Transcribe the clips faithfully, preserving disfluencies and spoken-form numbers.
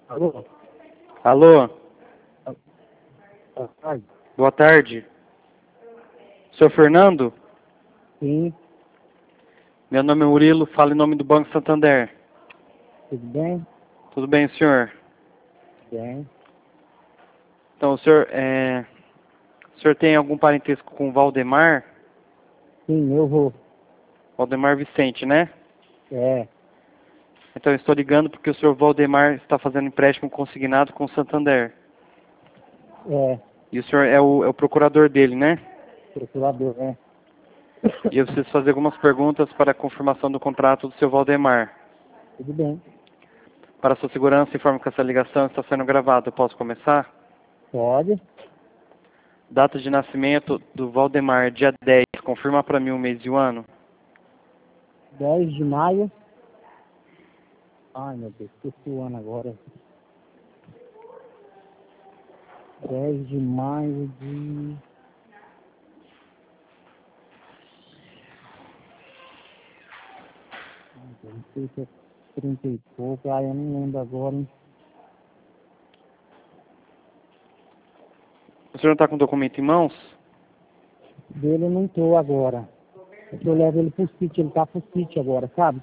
Alô? Alô, Boa tarde. boa tarde. Senhor Fernando? Sim, Meu nome é Murilo, falo em nome do Banco Santander. tudo bem? Tudo bem, senhor? Bem. Então, o senhor, é... o senhor tem algum parentesco com o Valdemar? Sim, eu vou. Valdemar Vicente, né? É, Então, eu estou ligando porque o senhor Valdemar está fazendo empréstimo consignado com o Santander. é, E o senhor é o, é o procurador dele, né? procurador, é. E eu preciso fazer algumas perguntas para a confirmação do contrato do seu Valdemar. Tudo bem. Para sua segurança, informo que essa ligação está sendo gravada. Eu posso começar? Pode. Data de nascimento do Valdemar, dia dez. Confirma para mim o mês e o ano. dez de maio. Ai, meu Deus, esqueci o ano agora. dez de maio de... Não sei se é trinta e pouco. Ai, eu não lembro agora, hein? O senhor não está com o documento em mãos? Dele eu não tô agora. É que eu levo ele pro sítio, ele tá pro sítio agora, sabe?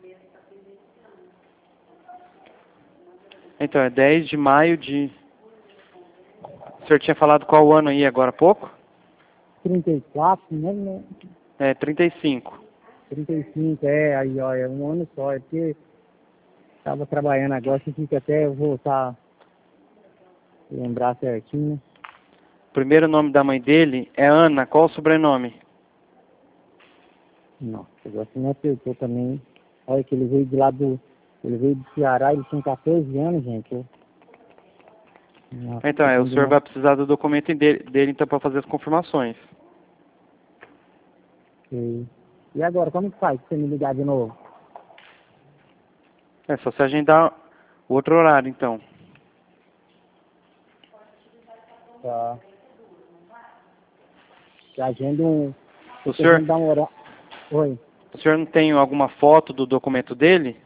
Então, é dez de maio de... O senhor tinha falado qual ano aí agora há pouco? trinta e quatro, né? né? É, trinta e cinco. trinta e cinco, é, aí, ó, é um ano só. É porque tava trabalhando agora, você fica até eu voltar, lembrar certinho, né? O primeiro nome da mãe dele é Ana. Qual o sobrenome? Nossa, agora você me acertou também. Olha que ele veio de lá do... Ele veio do Ceará, ele tinha quatorze anos, gente. Eu... Nossa, Então, é, o segundo senhor não vai precisar do documento dele, dele então, para fazer as confirmações. sei. E agora, como que faz pra você me ligar de novo? É só se agendar o outro horário, então. Tá. Que agenda um... O Que a gente senhor, dá um horário... Oi. o senhor não tem alguma foto do documento dele?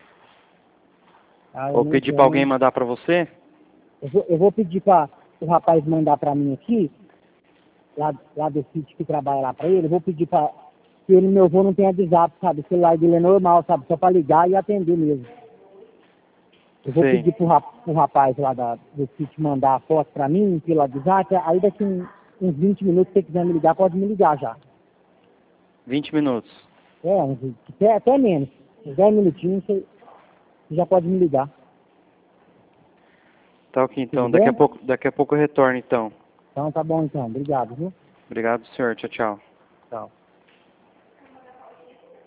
Ah, eu Ou não pedir para alguém tenho. mandar para você? Eu vou, eu vou pedir para o rapaz mandar para mim aqui, lá, lá do sítio que trabalha lá para ele, eu vou pedir para que ele, meu avô, não tenha WhatsApp, sabe? O celular dele é normal, sabe? Só para ligar e atender mesmo. Eu vou Sei. pedir pro, rap, pro rapaz lá da, do sítio mandar a foto para mim pelo WhatsApp, aí daqui um, uns vinte minutos, se você quiser me ligar, pode me ligar já. vinte minutos. É, uns, até, até menos. Uns dez minutinhos você, você já pode me ligar. Tá ok, Tudo então. Daqui a bem? pouco, daqui a pouco eu retorno, então. Então tá bom então. Obrigado, viu? Obrigado, senhor. Tchau, tchau. Tchau.